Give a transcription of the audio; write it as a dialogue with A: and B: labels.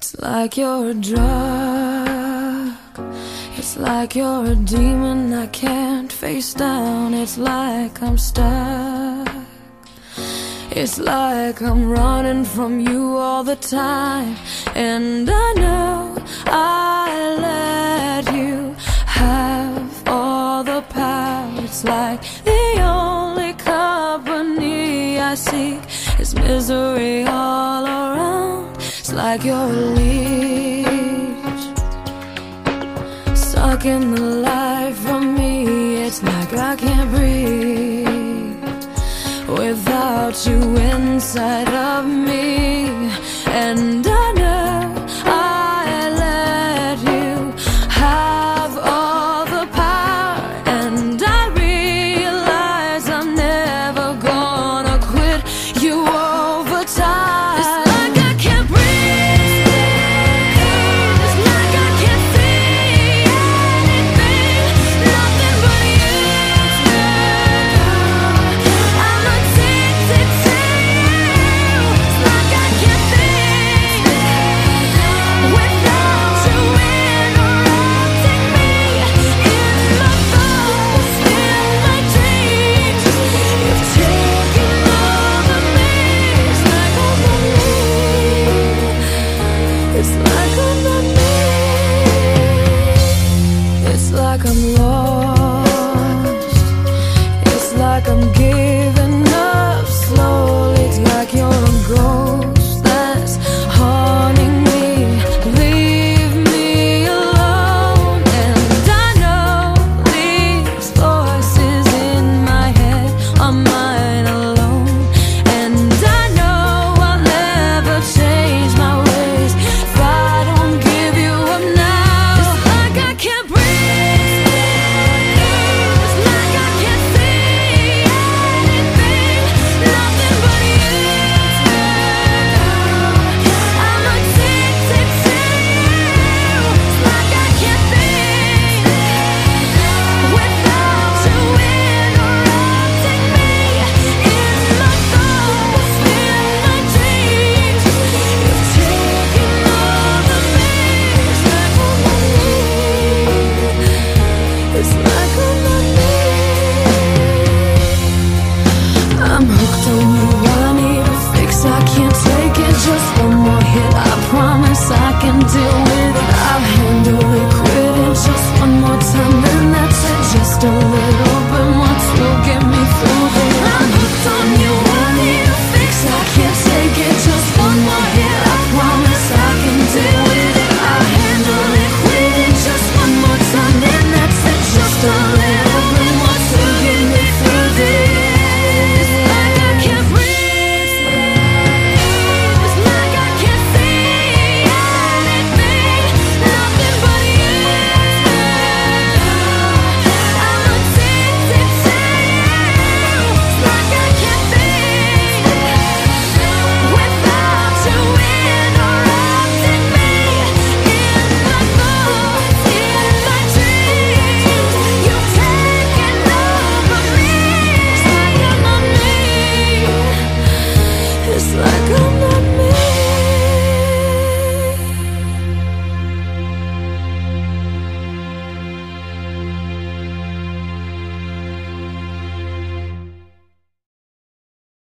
A: It's like you're a drug. It's like you're a demon I can't face down. It's like I'm stuck. It's like I'm running from you all the time. And I know I let you have all the power. It's like the only company I seek is misery all around. It's like you're a leech, sucking the life from me. It's like I can't breathe without you inside of me. And I know I let you have all the power. And I realize I'm never gonna quit you over time. It's like I can't breathe. It's like I can't see anything, nothing but you. I'm addicted to you. It's like I can't think without you interrupting me in my thoughts, in my dreams. You've taken over me. It's like I'm not me. It's like I'm not me. It's like I'm lost. It's like I'm giving up slowly. It's like you're a ghost that's haunting me. Leave me alone. And I know these voices in my head are mine alone. And I know I'll never change my ways if I don't give you up now. It's like I can't breathe. It's like I can't see anything, nothing but you. I'm addicted to you. It's like I can't think without you interrupting me in my thoughts, in my dreams. You've taken over me. It's like I'm not me. It's like I'm not me. I'm hooked on you, I need a fix. I can't take it, just one more hit. I promise I can deal with it. I'll handle it, quit it just one more time, then that's it. Just a little bit more to get me through